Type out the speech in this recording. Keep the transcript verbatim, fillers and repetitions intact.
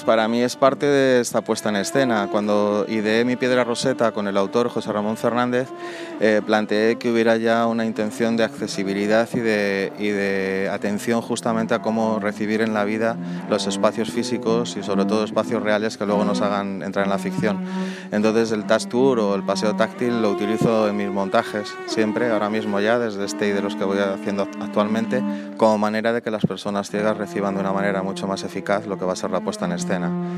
para mí es parte de esta puesta en escena. Cuando ideé Mi Piedra Roseta con el autor José Ramón Fernández, eh, planteé que hubiera ya una intención de accesibilidad y de, y de atención justamente a cómo recibir en la vida los espacios físicos y sobre todo espacios reales que luego nos hagan entrar en la ficción. Entonces el touch tour o el paseo táctil lo utilizo en mis montajes siempre, ahora mismo ya, desde este y de los que voy haciendo actualmente, como manera de que las personas ciegas reciban de una manera mucho más eficaz lo que va a ser la puesta en escena.